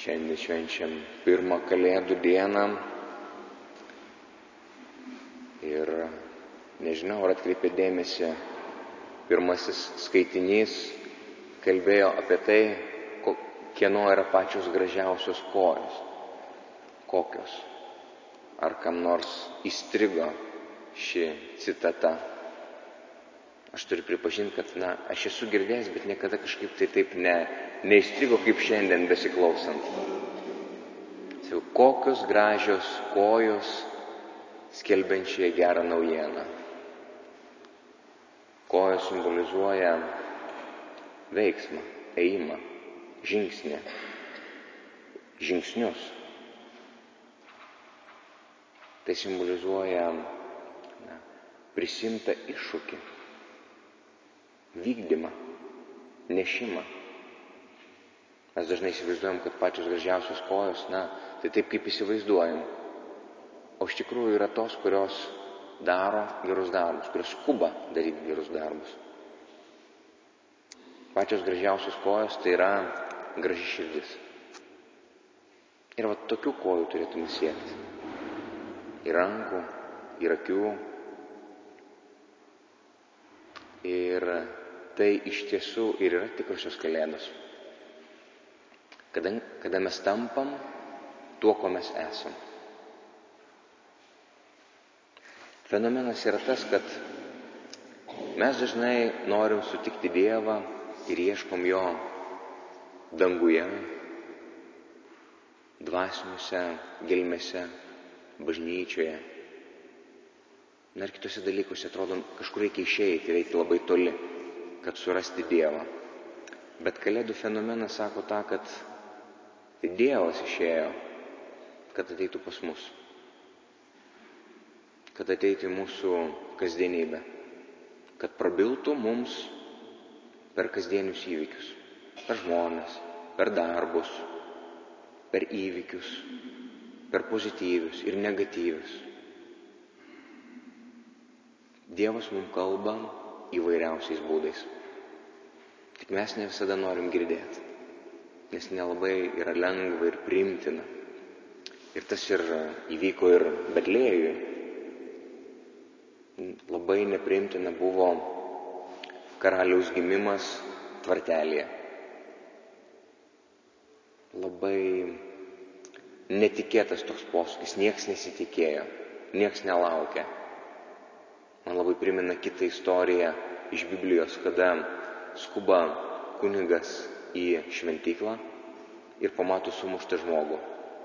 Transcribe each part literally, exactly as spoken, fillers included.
Šiandien švenčiam pirmą Kalėdų dieną ir nežinau, ar atkreipė dėmesį, pirmasis skaitinys kalbėjo apie tai, kieno yra pačios gražiausios kojos. Kokios? Ar kam nors įstrigo ši citata? Aš turiu pripažinti, kad na, aš esu girdėjęs, bet niekada kažkaip tai taip ne, neįstrigo kaip šiandien besiklausant. Sau, kokios gražios kojos skelbiančiai gerą naujieną. Kojos simbolizuoja veiksmą, ėjimą, žingsnį, žingsnius. Tai simbolizuoja na, prisimtą iššūkį, vykdymą, nešimą. Mes dažnai įsivaizduojam, kad pačios gražiausios kojos, na, tai taip kaip įsivaizduojam. O iš tikrųjų yra tos, kurios daro gerus darbus, kurios skuba daryti gerus darbus. Pačios gražiausios kojos tai yra graži širdis. Ir va tokių kojų turėtume siekti. Ir rankų, ir akių. Ir tai iš tiesų ir yra tikrosios Kalėdos. Kada, kada mes tampam tuo, ko mes esam. Fenomenas yra tas, kad mes dažnai norim sutikti Dievą ir ieškom Jo danguje, dvasiniuose gelmėse, bažnyčioje. Na ir kitose dalykuose atrodo, kažkur reikia išeiti, reikia labai toli, kad surasti Dievą. Bet Kalėdų fenomenas sako tą, kad Dievas išėjo, kad ateitų pas mus, kad ateitų į mūsų kasdienybę, kad prabiltų mums per kasdienius įvykius, per žmones, per darbus, per įvykius, per pozityvius ir negatyvius. Dievas mums kalba įvairiausiais būdais. Tik mes ne visada norim girdėti, nes nelabai yra lengva ir priimtina. Ir tas ir įvyko ir Betlėjui. Labai nepriimtina buvo karaliaus gimimas tvartelėje. Labai netikėtas toks posūkis, nieks nesitikėjo, nieks nelaukė. Man labai primena kitą istoriją iš Biblijos, kada skuba kunigas į šventyklą ir pamato sumuštą žmogų.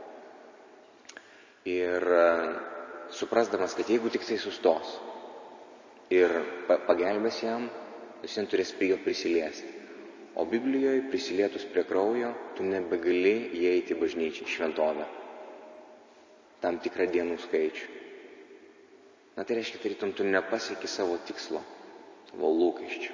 Ir suprasdamas, kad jeigu tik tai sustos ir pagelbės jam, jis ten turės prie jo prisiliesti. O Biblijoje prisilietus prie kraujo, tu nebegali įeiti į bažnyčią, šventovę. Tam tikrą dienų skaičių. Na tai reiškia, tarytum tu nepasieki savo tikslo, savo lūkesčių.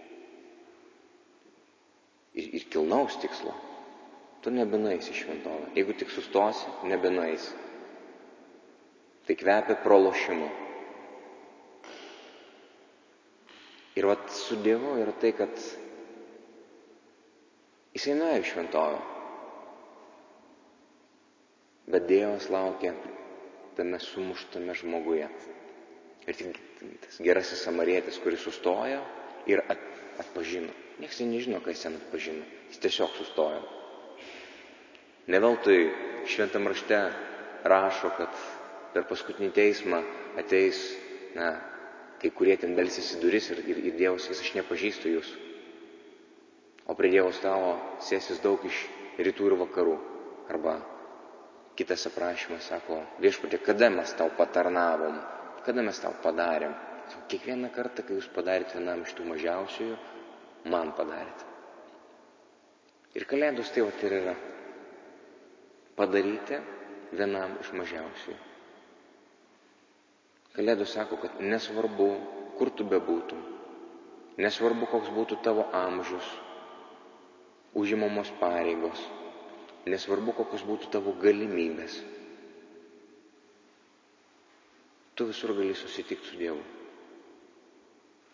Ir, ir kilnaus tikslo. Tu nebenueisi į šventovę. Jeigu tik sustosi, nebenueisi. Tai kvepia pralošimu. Ir vat su Dievu yra tai, kad jisai nuėjo į šventovę. Bet Dievas laukia tame sumuštame žmoguje. Ir tik tas gerasis samarietis, kuris sustojo ir at, atpažino. Niekas nežino, ką jis ten atpažino. Jis tiesiog sustojo. Ne veltui šventam rašte rašo, kad per paskutinį teismą ateis, na, kai kurie ten belsis į duris ir, ir, ir Dievas vis aš nepažįstu jūs. O prie Dievo stalo sėsis daug iš rytų ir vakarų. Arba kitas aprašymas sako, viešpatie, kada mes tau patarnavom, kada mes tau padarėm. Kiekvieną kartą, kai jūs padarėte vienam iš tų mažiausiųjų, man padarėte. Ir Kalėdos tai vat ir yra. Padaryti vienam iš mažiausiųjų. Kalėdos sako, kad nesvarbu, kur tu bebūtum, nesvarbu, koks būtų tavo amžius, užimamos pareigos, nesvarbu, kokios būtų tavo galimybės. Tu visur gali susitikti su Dievu.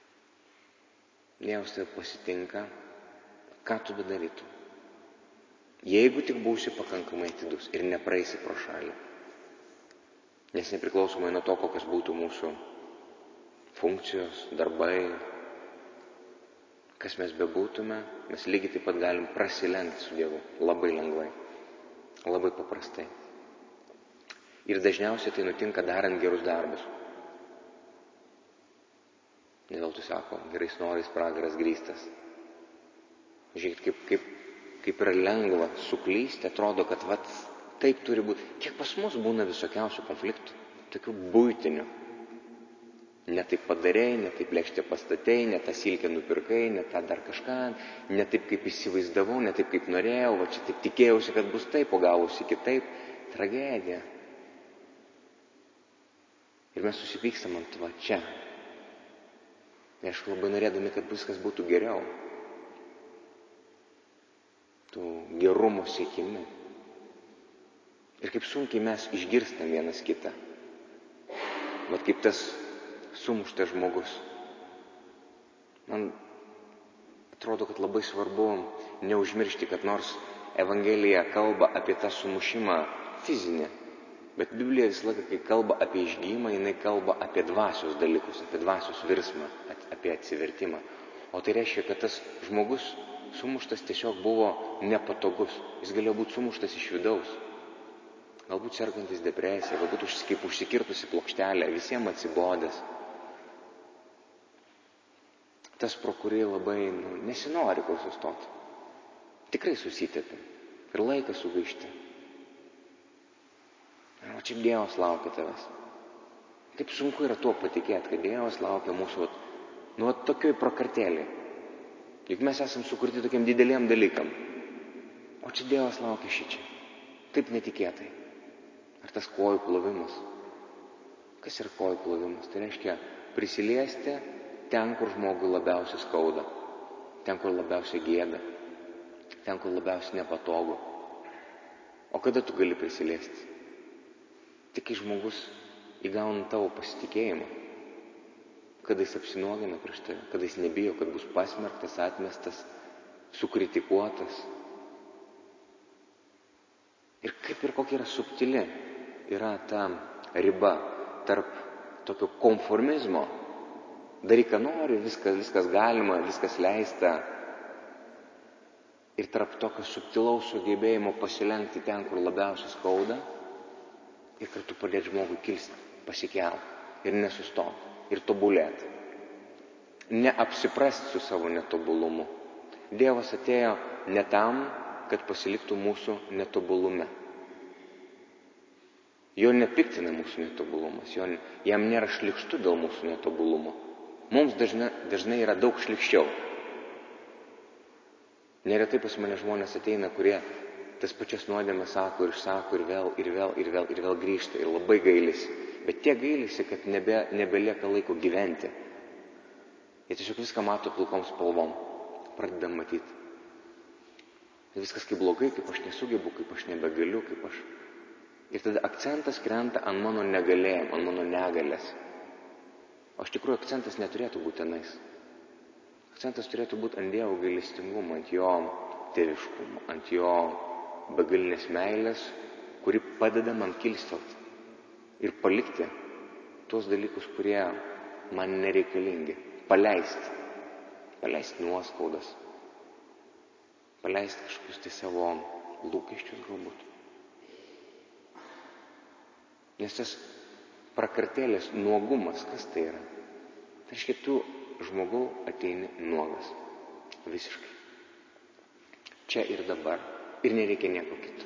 Dievas tave pasitinka, ką tu bedarytum. Jeigu tik būsi pakankamai atidus ir nepraeisi pro šalį. Nes nepriklausomai nuo to, kokios būtų mūsų funkcijos, darbai, kas mes bebūtume, mes lygiai taip pat galim prasilenkti su Dievu labai lengvai, labai paprastai. Ir dažniausiai tai nutinka darant gerus darbus. Ne veltui sako, gerais norais pragaras grįstas. Žiūrėkit, kaip, kaip, kaip yra lengva suklysti, atrodo, kad vat, taip turi būti. Kiek pas mus būna visokiausių konfliktų, tokių buitinių. Ne taip padarei, ne taip lėkštę pastatei, ne tą silkę nupirkai, ne tą dar kažką, ne taip kaip įsivaizdavau, ne taip kaip norėjau, va čia taip tikėjausi, kad bus taip, o gavosi kitaip. Tragedija. Ir mes susipykstam ant va čia. Ir aš labai norėdami, kad viskas būtų geriau. Tų gerumo siekimi. Ir kaip sunkiai mes išgirstam vienas kitą. Vat kaip tas sumuštas žmogus. Man atrodo, kad labai svarbu neužmiršti, kad nors Evangelija kalba apie tą sumušimą fizinį, bet Biblija visą laiką, kai kalba apie išgijimą, jinai kalba apie dvasios dalykus, apie dvasios virsmą, apie atsivertimą. O tai reiškia, kad tas žmogus sumuštas tiesiog buvo nepatogus. Jis galėjo būti sumuštas iš vidaus. Galbūt sergantis depresija, galbūt kaip užsikirtusi plokštelė, visiems atsibodęs. Tas, pro kurį labai nu, nesinori kur sustoti. Tikrai susitepė. Ir laiką sugaišti. O čia Dievas laukia tavęs. Kaip sunku yra tuo patikėti, kad Dievas laukia mūsų nu, tokioj prakartėlėj. Juk mes esam sukurti tokiam dideliem dalykam. O čia Dievas laukia šičia. Taip netikėtai. Ar tas kojų plovimas? Kas yra kojų plovimas? Tai reiškia prisiliesti ten, kur žmogui labiausiai skauda. Ten, kur labiausiai gėda. Ten, kur labiausiai nepatogu. O kada tu gali prisiliesti? Tik kai žmogus įgauna tavo pasitikėjimą. Kada jis apsinuogina prieš tave. Kada jis nebijo, kad bus pasmerktas, atmestas, sukritikuotas. Ir kaip ir kokia yra subtili, yra ta riba tarp tokio konformizmo, daryk, ką nori, viskas, viskas galima, viskas leista, ir tarp tokio subtilaus sugebėjimo pasilenkti ten, kur labiausiai skauda, ir kartu padėti žmogui kilsti, pasikelti ir nesustoti, ir tobulėti. Neapsiprasti su savo netobulumu. Dievas atėjo ne tam, kad pasiliktų mūsų netobulume. Jo nepiktina mūsų netobulumas, jo, jam nėra šlykštu dėl mūsų netobulumo. Mums dažnai, dažnai yra daug šlykščiau. Neretai pas mane žmonės ateina, kurie tas pačias nuodėmes sako ir sako ir vėl, ir vėl, ir vėl, ir vėl grįžta ir labai gailisi. Bet tie gailisi, kad nebe, nebelieka laiko gyventi. Jie tiesiog viską mato pilkom spalvom. Pradedam matyti. Viskas kaip blogai, kaip aš nesugebu, kaip aš nebegaliu, kaip aš... Ir tada akcentas krenta ant mano negalėjim, ant mano negalės. O iš tikrųjų akcentas neturėtų būti tenais. Akcentas turėtų būti ant Dievo gailestingumo, ant jo tėviškumo, ant jo begalinės meilės, kuri padeda man kilstelti ir palikti tuos dalykus, kurie man nereikalingi. Paleisti. Paleisti nuoskaudas. Paleisti kažkokius tai savo lūkesčius galbūt. Nes tas prakartėlės nuogumas, kas tai yra? Tai reiškia, tu žmogau ateini nuogas. Visiškai. Čia ir dabar. Ir nereikia nieko kito.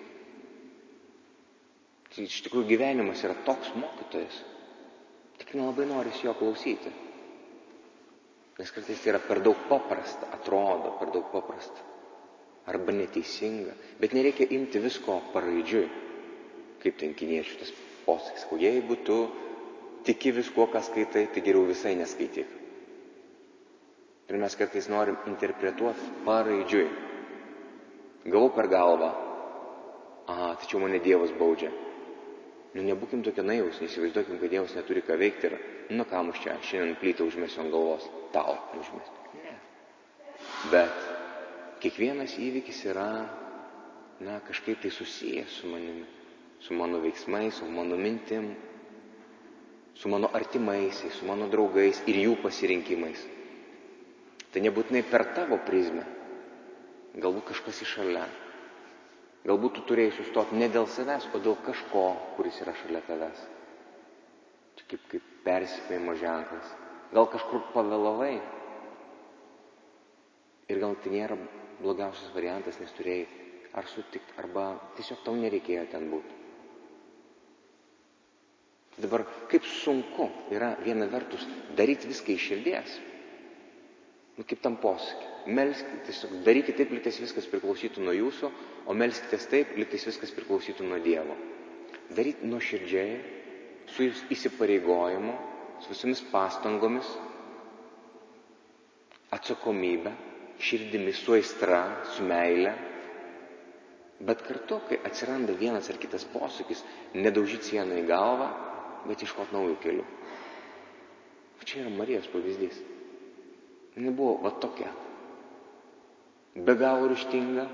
Tai iš tikrųjų gyvenimas yra toks mokytojas. Tik nelabai norisi jo klausyti. Nes kartais tai yra per daug paprasta, atrodo per daug paprasta. Arba neteisinga. Bet nereikia imti visko paraidžiui. Kaip ten kiniečių tas posakis. Jeigu tu tiki viskuo, ką skaitai, tai geriau visai neskaityk. Ir mes kartais norim interpretuoti paraidžiui. Gavau per galvą. Aha, tačiau mane Dievas baudžia. Nu, nebūkim tokie naivūs, neįsivaizduokim, kad Dievas neturi ką veikti ir, nu, ką mus čia, šiandien plytą užmesiu ant galvos. Tau užmesiu. Ne. Bet kiekvienas įvykis yra na, kažkaip tai susiję su manimi, su mano veiksmais, su mano mintim, su mano artimaisiais, su mano draugais ir jų pasirinkimais. Tai nebūtinai per tavo prizmę, galbūt kažkas iš šalia. Galbūt tu turėjai sustoti ne dėl savęs, o dėl kažko, kuris yra šalia tavęs. Čia kaip, kaip perspėjimo ženklas. Gal kažkur pavėlavai. Ir gal tai nėra blogiausias variantas, nes turėjai ar sutikti, arba tiesiog tau nereikėjo ten būti. Dabar kaip sunku yra viena vertus daryti viską iš širdies. Nu, kaip tam posakį. Melskite, tiesiog darykite taip, liktais viskas priklausytų nuo jūsų, o melskitės taip, liktais viskas priklausytų nuo Dievo. Daryti nuoširdžiai, su įsipareigojimu, su visomis pastangomis, atsakomybė, širdimi, su aistra, su meile. Bet kartu, kai atsiranda vienas ar kitas posakis, nedaužyti sieną į galvą, bet iškoti naujų kelių. Čia yra Marijos pavyzdys. Jis buvo va tokia. Be galo ryžtinga.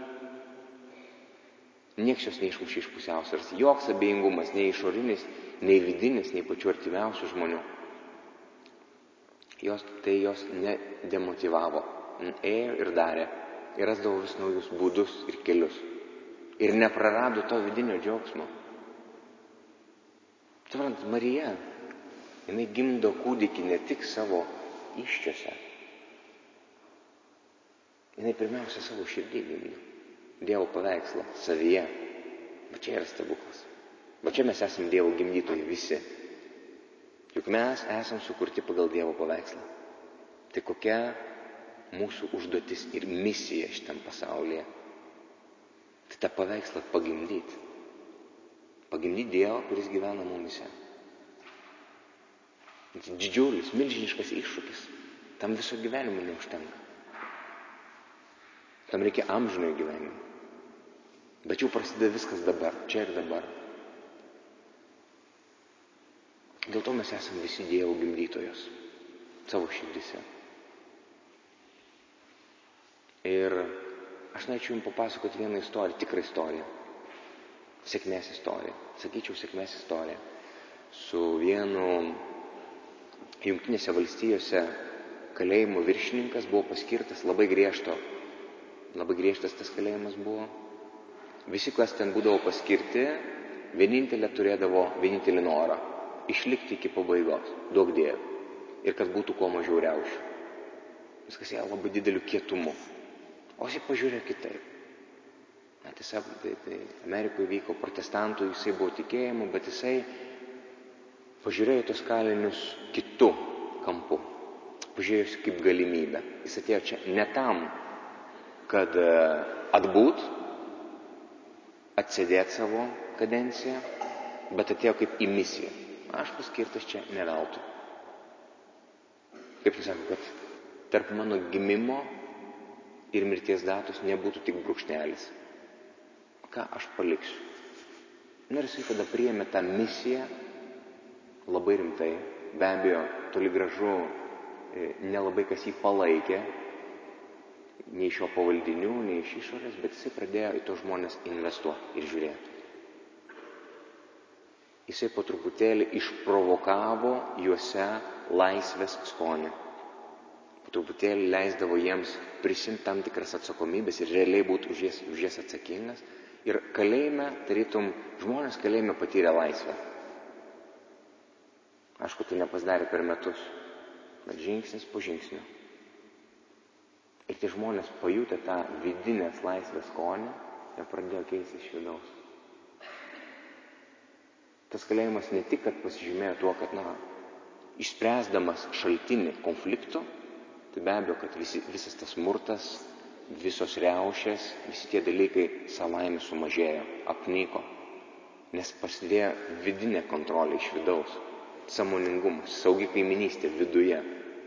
Nieks jos neišmušė iš pusiausvyros. Joks abejingumas, nei išorinis, nei vidinis, nei pačių artimiausių žmonių. Jos, tai jos nedemotyvavo. Ėjo ir darė. Ir rasdavo vis naujus būdus ir kelius. Ir neprarado to vidinio džiaugsmo. Suprant, Marija, jinai gimdo kūdikį ne tik savo įsčiose. Jinai pirmiausia savo širdį gimdo. Dievo paveikslą savyje. Va čia yra stebuklas. Va čia mes esame Dievo gimdytojai visi. Juk mes esame sukurti pagal Dievo paveikslą. Tai kokia mūsų užduotis ir misija šitam pasaulyje? Tai tą paveikslą pagimdyti. Pagimdyti Dievą, kuris gyvena mumise. Didžiulis, milžiniškas iššūkis. Tam viso gyvenimo neužtenka. Tam reikia amžinojo gyvenimo. Bet jau prasideda viskas dabar, čia ir dabar. Dėl to mes esame visi Dievo gimdytojos savo širdise. Ir aš norėčiau jums papasakoti vieną istoriją, tikrą istoriją. Sėkmės istoriją. Sakyčiau, sėkmės istoriją. Su vienu Jungtinėse valstijose kalėjimo viršininkas buvo paskirtas labai griežto. Labai griežtas tas kalėjimas buvo. Visi, kas ten būdavo paskirti, vienintelė turėdavo vienintelį norą – išlikti iki pabaigos, duok Dieve. Ir kad būtų kuo mažiau riaušių. Viskas ėjo labai dideliu kietumu. O jisai pažiūrėjo kitaip. Na, tiesiog, tai, tai Amerikoje vyko protestantų, jisai buvo tikėjimu, bet jisai pažiūrėjo tos kalinius kitu kampu. Pažiūrėjo kaip galimybę. Jis atėjo čia ne tam, kad atbūt, atsėdėti savo kadenciją, bet atėjo kaip į misiją. Aš paskirtas čia ne veltui. Kaip jis sako, kad tarp mano gimimo ir mirties datos nebūtų tik brūkšnelis. Ką aš paliksiu? Ir jisai tada priėmė tą misiją labai rimtai. Be abejo, toli gražu nelabai kas jį palaikė, nei iš jo pavaldinių, nei iš išorės, bet jisai pradėjo į tos žmonės investuoti ir žiūrėti. Jisai po truputėlį išprovokavo juose laisvės skonį. Po truputėlį leisdavo jiems prisimti tam tikras atsakomybės ir realiai būti už jas, už jas atsakingas. Ir kalėjime, tarytum, žmonės kalėjime patyrė laisvę. Aišku, tai nepasidarė per metus, bet žingsnis po žingsnio. Ir tie žmonės pajutę tą vidinės laisvės skonį ir pradėjo keisti iš vidaus. Tas kalėjimas ne tik, kad pasižymėjo tuo, kad, na, išspręsdamas šaltinį konflikto, tai be abejo, kad visi, visas tas smurtas, visos riaušės, visi tie dalykai savaime sumažėjo, apnyko, nes pasidėjo vidinė kontrolė iš vidaus, sąmoningumas, saugi kaiminystė viduje.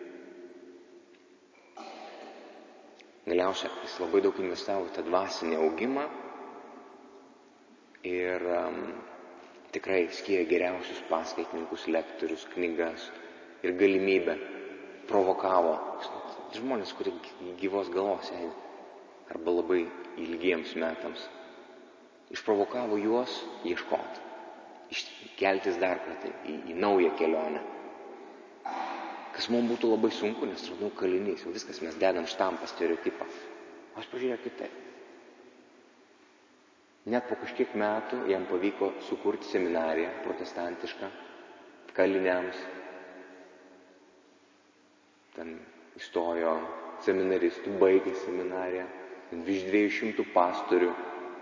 Galiausiai jis labai daug investavo į tą dvasinį augimą ir um, tikrai skyrė geriausius paskaitininkus, lektorius, knygas ir galimybę provokavo žmonės, kurie gyvos galvos eina arba labai ilgiems metams. išprovokavo juos ieškoti, keltis dar kartą į, į naują kelionę. Kas mums būtų labai sunku, nes radau kalinys, jau viskas mes dedam štampą, stereotipą. Aš pažiūrėjau kitaip. Net po kažkiek metų jam pavyko sukurti seminariją protestantišką kaliniams. Ten įstojo seminaristų, baigė seminariją, virš dviejų šimtų pastorių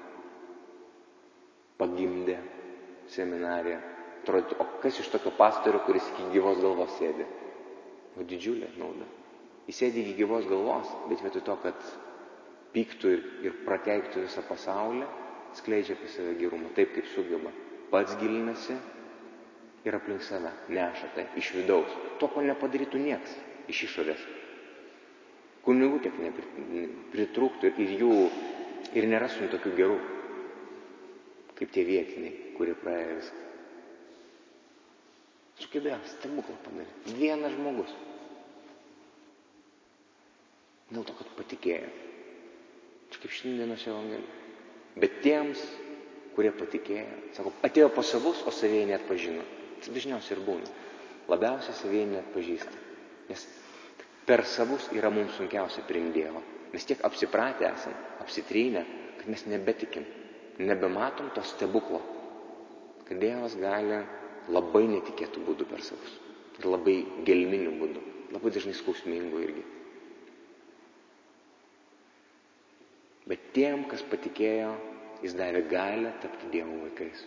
pagimdė seminariją. Atrodo, o kas iš tokio pastorio, kuris iki gyvos galvos sėdi? O didžiulė nauda. Jis sėdi iki gyvos galvos, bet vietoj to, kad pyktų ir, ir prakeiktų visą pasaulį, skleidžia apie save gerumą, taip kaip sugeba. Pats gilinasi ir aplink save neša tai iš vidaus. To, ko nepadarytų nieks iš išorės. Kunigų tiek nepritrūktų ir jų ir nerastum tokių gerų, kaip tie vietiniai, kurie praėjo viską. Sugebėjo stebuklą padaryti. Vienas žmogus. Dėl to, kad patikėjo. Čia kaip šiandienos evangelija. Bet tiems, kurie patikėjo, sako, atėjo pas savus, o savieji neatpažino. Tai dažniausiai ir būna. Labiausiai savieji neatpažįsta. Nes per savus yra mums sunkiausia priimti Dievą. Mes tiek apsipratę esam, apsitrynę, kad mes nebetikim. Nebematom to stebuklo. Kad Dievas gali labai netikėtų būdų per savus. Ir labai gelminių būdų. Labai dažnai skausmingų irgi. Bet tiem, kas patikėjo, jis davė galią tapti Dievo vaikais.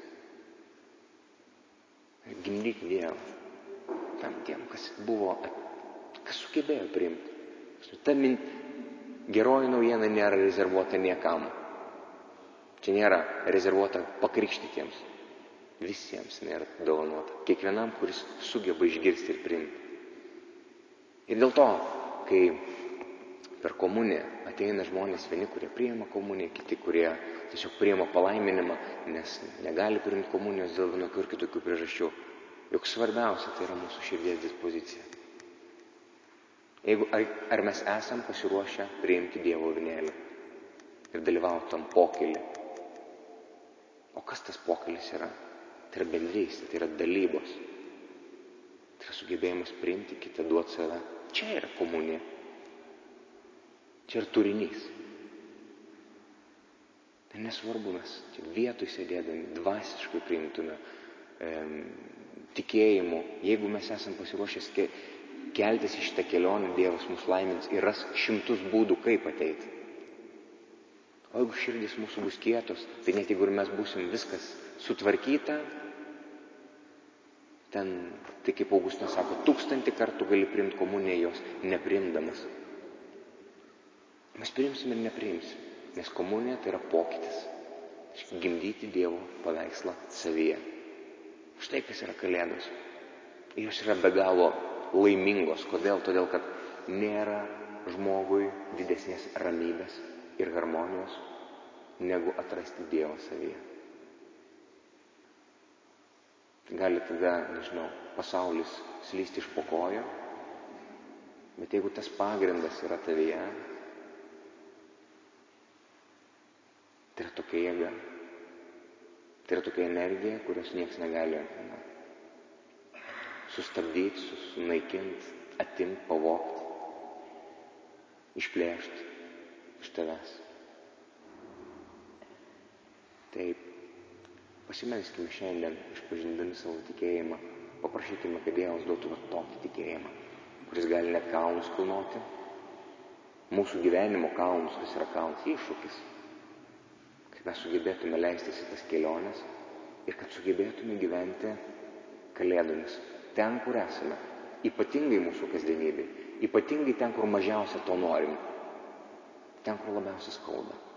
Gimdyti Dievą. Tam tiem, kas buvo, kas sugebėjo priimti. Ta min... geroji naujiena nėra rezervuota niekam. Čia nėra rezervuota pakrikštytiems. Visiems nėra dovanota. Kiekvienam, kuris sugeba išgirsti ir priimti. Ir dėl to, kai per komuniją ateina žmonės, vieni, kurie priima komuniją, kiti, kurie tiesiog priima palaiminimą, nes negali priimti komunijos dėl vienokių ir kitokių priežasčių. Juk svarbiausia tai yra mūsų širdies dispozicija. Jeigu, ar, ar mes esam pasiruošę priimti Dievo urnelį ir dalyvauti tam pokyly. O kas tas pokylis yra? Tai yra bendrystė, tai yra dalybos. Tai yra sugebėjimas priimti kitą, duoti save. Čia yra komunija. Čia yra turinys. Tai nesvarbu, mes čia vietoj sėdėdami dvasiškai priimtume e, tikėjimu. Jeigu mes esam pasiruošęs ke, keltis į šitą kelionę, Dievas mus laimins ir ras šimtus būdų, kaip ateiti. O jeigu širdys mūsų bus kietos, tai net jeigu mes būsim viskas sutvarkyta, ten, tai kaip Augustinas sako, tūkstantį kartų gali priimti komuniją jos nepriimdamas. Mes priimsim ir nepriimsim, nes komunija tai yra pokytis. Gimdyti Dievo paveikslą savyje. Štai kas yra kalėdos. Jos yra be galo laimingos. Kodėl? Todėl, kad nėra žmogui didesnės ramybės ir harmonijos, negu atrasti Dievą savyje. Gali tada, nežinau, pasaulis slysti iš po kojo, bet jeigu tas pagrindas yra tavyje, tai yra tokia jėga, tai yra tokia energija, kurios nieks negali na, sustabdyti, sunaikinti, atimti, pavogti, išplėšti iš tavęs. Taip, pasimelskime šiandien, išpažindami savo tikėjimą, paprašykime, kad Dievas duotų va tokį tikėjimą, kuris gali net kalnus kilnoti, mūsų gyvenimo kalnus, kas yra kalnas, iššūkis, kad mes sugebėtume leistis į tas keliones ir kad sugebėtume gyventi kalėdomis, ten, kur esame, ypatingai mūsų kasdienybėje, ypatingai ten, kur mažiausia to norime, ten, kur labiausiai skauda.